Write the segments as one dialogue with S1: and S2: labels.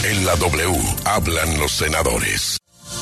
S1: En la W hablan los senadores.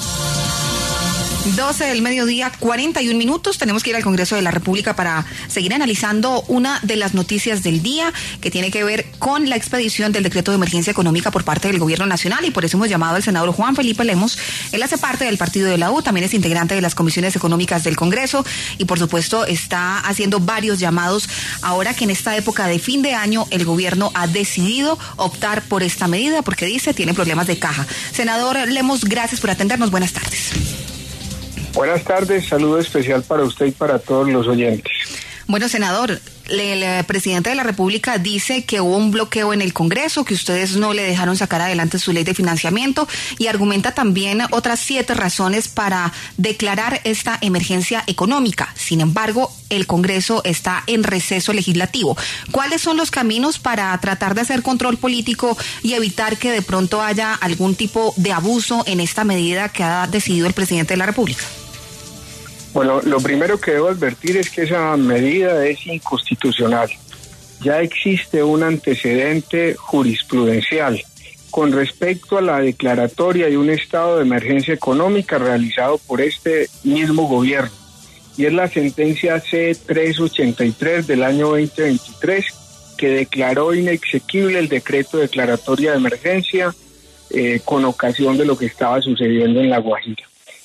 S2: 12 del mediodía, 41 minutos. Tenemos que ir al Congreso de la República para seguir analizando una de las noticias del día que tiene que ver con la expedición del decreto de emergencia económica por parte del Gobierno Nacional, y por eso hemos llamado al senador Juan Felipe Lemos. Él hace parte del partido de la U, también es integrante de las comisiones económicas del Congreso y por supuesto está haciendo varios llamados ahora que en esta época de fin de año el gobierno ha decidido optar por esta medida porque dice tiene problemas de caja. Senador Lemos, gracias por atendernos. Buenas tardes.
S3: Buenas tardes, saludo especial para usted y para todos los oyentes.
S2: Bueno, senador, el presidente de la República dice que hubo un bloqueo en el Congreso, que ustedes no le dejaron sacar adelante su ley de financiamiento y argumenta también otras 7 razones para declarar esta emergencia económica. Sin embargo, el Congreso está en receso legislativo. ¿Cuáles son los caminos para tratar de hacer control político y evitar que de pronto haya algún tipo de abuso en esta medida que ha decidido el presidente de la República?
S3: Bueno, lo primero que debo advertir es que esa medida es inconstitucional. Ya existe un antecedente jurisprudencial con respecto a la declaratoria de un estado de emergencia económica realizado por este mismo gobierno. Y es la sentencia C-383 del año 2023 que declaró inexequible el decreto de declaratoria de emergencia con ocasión de lo que estaba sucediendo en La Guajira.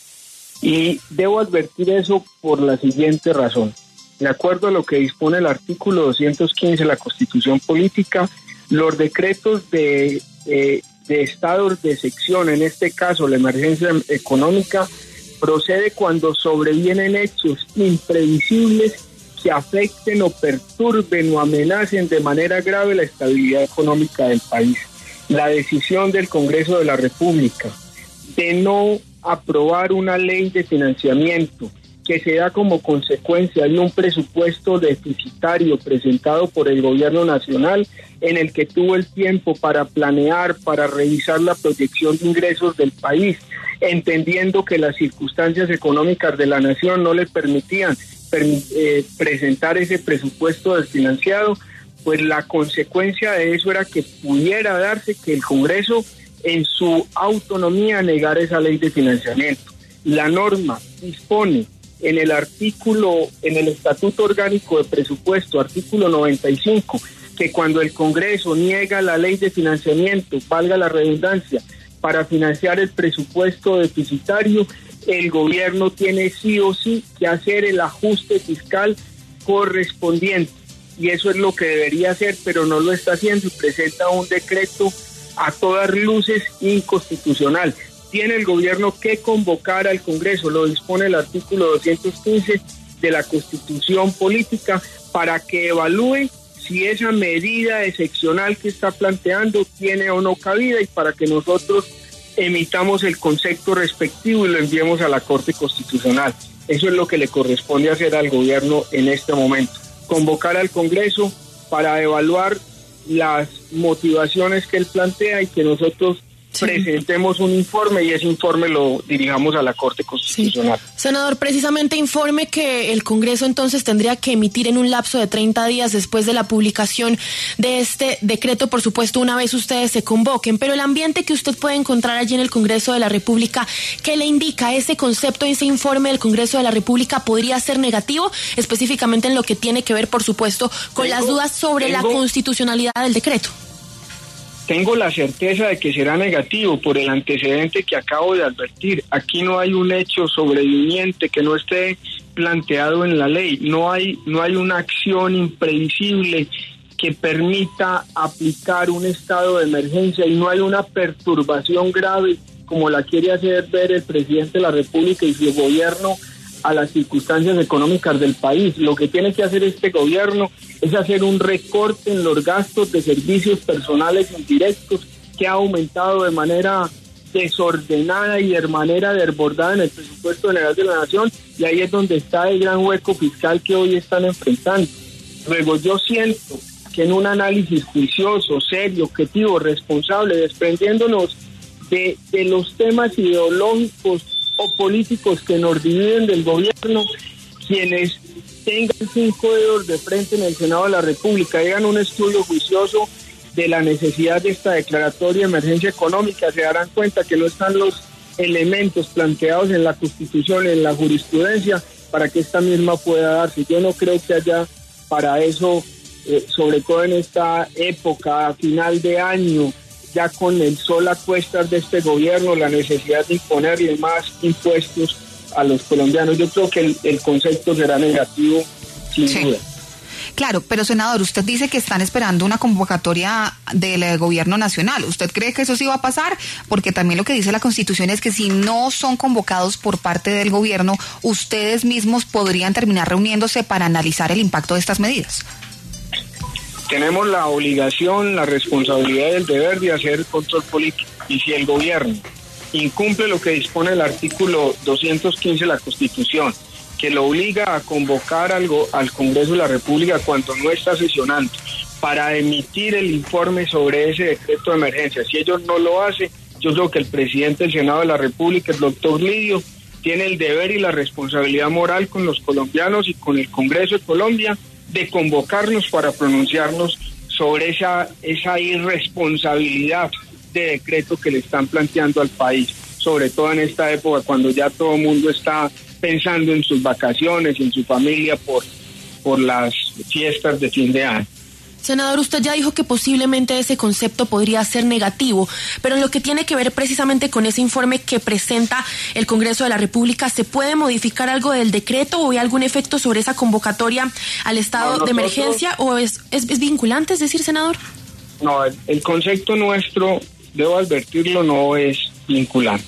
S3: Y debo advertir eso por la siguiente razón. De acuerdo a lo que dispone el artículo 215 de la Constitución Política, los decretos de estados de excepción, en este caso la emergencia económica, procede cuando sobrevienen hechos imprevisibles que afecten o perturben o amenacen de manera grave la estabilidad económica del país. La decisión del Congreso de la República de no aprobar una ley de financiamiento que se da como consecuencia de un presupuesto deficitario presentado por el gobierno nacional, en el que tuvo el tiempo para planear, para revisar la proyección de ingresos del país, entendiendo que las circunstancias económicas de la nación no le permitían presentar ese presupuesto desfinanciado, pues la consecuencia de eso era que pudiera darse que el Congreso en su autonomía negar esa ley de financiamiento. La norma dispone en el Estatuto Orgánico de Presupuesto, artículo 95, que cuando el Congreso niega la ley de financiamiento, valga la redundancia, para financiar el presupuesto deficitario, el gobierno tiene sí o sí que hacer el ajuste fiscal correspondiente. Y eso es lo que debería hacer, pero no lo está haciendo y presenta un decreto a todas luces inconstitucional. Tiene el gobierno que convocar al Congreso, lo dispone el artículo 215 de la Constitución Política, para que evalúe si esa medida excepcional que está planteando tiene o no cabida y para que nosotros emitamos el concepto respectivo y lo enviemos a la Corte Constitucional. Eso es lo que le corresponde hacer al gobierno en este momento, convocar al Congreso para evaluar las motivaciones que él plantea y que nosotros presentemos un informe y ese informe lo dirijamos a la Corte Constitucional.
S4: Sí. Senador, precisamente informe que el Congreso entonces tendría que emitir en un lapso de 30 días después de la publicación de este decreto, por supuesto, una vez ustedes se convoquen, pero el ambiente que usted puede encontrar allí en el Congreso de la República, ¿qué le indica ese concepto, ese informe del Congreso de la República podría ser negativo, específicamente en lo que tiene que ver, por supuesto, con las dudas sobre la constitucionalidad del decreto?
S3: Tengo la certeza de que será negativo por el antecedente que acabo de advertir. Aquí no hay un hecho sobreviviente que no esté planteado en la ley. No hay una acción imprevisible que permita aplicar un estado de emergencia y no hay una perturbación grave como la quiere hacer ver el presidente de la República y su gobierno a las circunstancias económicas del país. Lo que tiene que hacer este gobierno es hacer un recorte en los gastos de servicios personales indirectos que ha aumentado de manera desordenada y de manera desbordada en el presupuesto general de la nación, y ahí es donde está el gran hueco fiscal que hoy están enfrentando. Luego yo siento que en un análisis juicioso, serio, objetivo, responsable, desprendiéndonos de los temas ideológicos o políticos que nos dividen del gobierno, quienes tengan 5 dedos de frente en el Senado de la República, hagan un estudio juicioso de la necesidad de esta declaratoria de emergencia económica, se darán cuenta que no están los elementos planteados en la Constitución, en la jurisprudencia, para que esta misma pueda darse. Yo no creo que haya para eso, sobre todo en esta época, a final de año, ya con el sol a cuestas de este gobierno, la necesidad de imponerle más impuestos a los colombianos. Yo creo que el concepto será negativo, sin duda.
S2: Claro, pero senador, usted dice que están esperando una convocatoria del gobierno nacional. ¿Usted cree que eso sí va a pasar? Porque también lo que dice la Constitución es que si no son convocados por parte del gobierno, ustedes mismos podrían terminar reuniéndose para analizar el impacto de estas medidas.
S3: Tenemos la obligación, la responsabilidad y el deber de hacer control político. Y si el gobierno incumple lo que dispone el artículo 215 de la Constitución, que lo obliga a convocar al Congreso de la República cuando no está sesionando para emitir el informe sobre ese decreto de emergencia. Si ellos no lo hacen, yo creo que el presidente del Senado de la República, el doctor Lidio, tiene el deber y la responsabilidad moral con los colombianos y con el Congreso de Colombia de convocarnos para pronunciarnos sobre esa irresponsabilidad de decreto que le están planteando al país, sobre todo en esta época cuando ya todo el mundo está pensando en sus vacaciones, en su familia por las fiestas de fin de año.
S4: Senador, usted ya dijo que posiblemente ese concepto podría ser negativo, pero en lo que tiene que ver precisamente con ese informe que presenta el Congreso de la República, ¿se puede modificar algo del decreto o hay algún efecto sobre esa convocatoria al estado de emergencia o es vinculante, es decir, senador?
S3: No, el concepto nuestro, debo advertirlo, no es vinculante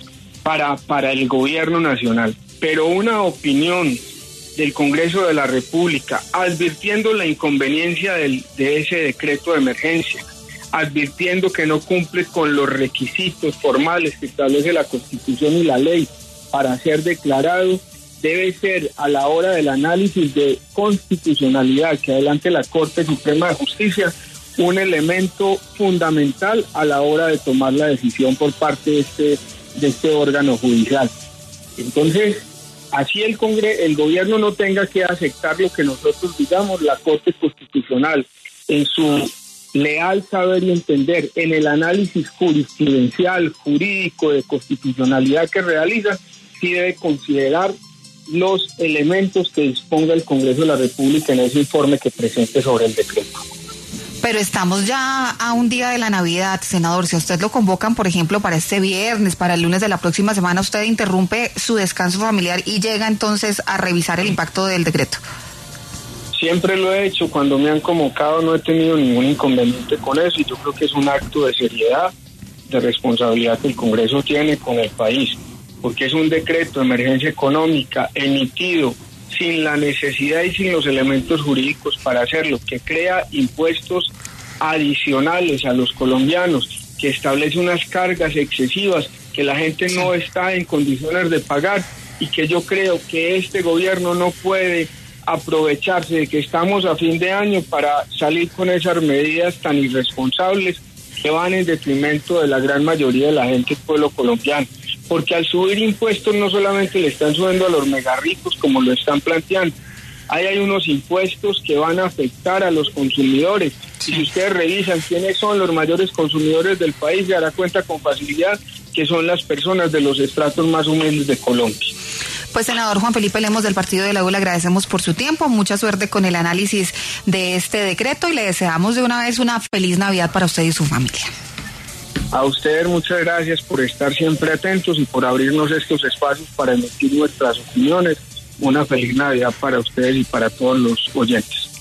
S3: para el gobierno nacional, pero una opinión del Congreso de la República advirtiendo la inconveniencia de ese decreto de emergencia, advirtiendo que no cumple con los requisitos formales que establece la Constitución y la ley para ser declarado, debe ser a la hora del análisis de constitucionalidad que adelante la Corte Suprema de Justicia un elemento fundamental a la hora de tomar la decisión por parte de este órgano judicial. Entonces, así el gobierno no tenga que aceptar lo que nosotros digamos, la Corte Constitucional, en su leal saber y entender, en el análisis jurisprudencial, jurídico, de constitucionalidad que realiza, sí debe considerar los elementos que disponga el Congreso de la República en ese informe que presente sobre el decreto.
S2: Pero estamos ya a un día de la Navidad, senador. Si a usted lo convocan, por ejemplo, para este viernes, para el lunes de la próxima semana, usted interrumpe su descanso familiar y llega entonces a revisar el impacto del decreto.
S3: Siempre lo he hecho. Cuando me han convocado no he tenido ningún inconveniente con eso y yo creo que es un acto de seriedad, de responsabilidad que el Congreso tiene con el país, porque es un decreto de emergencia económica emitido sin la necesidad y sin los elementos jurídicos para hacerlo, que crea impuestos adicionales a los colombianos, que establece unas cargas excesivas que la gente no está en condiciones de pagar y que yo creo que este gobierno no puede aprovecharse de que estamos a fin de año para salir con esas medidas tan irresponsables que van en detrimento de la gran mayoría de la gente del pueblo colombiano. Porque al subir impuestos no solamente le están subiendo a los megarricos como lo están planteando, hay unos impuestos que van a afectar a los consumidores. Y si ustedes revisan quiénes son los mayores consumidores del país, se dará cuenta con facilidad que son las personas de los estratos más humildes de Colombia.
S2: Pues senador Juan Felipe Lemos del Partido de la U, le agradecemos por su tiempo, mucha suerte con el análisis de este decreto y le deseamos de una vez una feliz Navidad para usted y su familia.
S3: A ustedes muchas gracias por estar siempre atentos y por abrirnos estos espacios para emitir nuestras opiniones. Una feliz Navidad para ustedes y para todos los oyentes.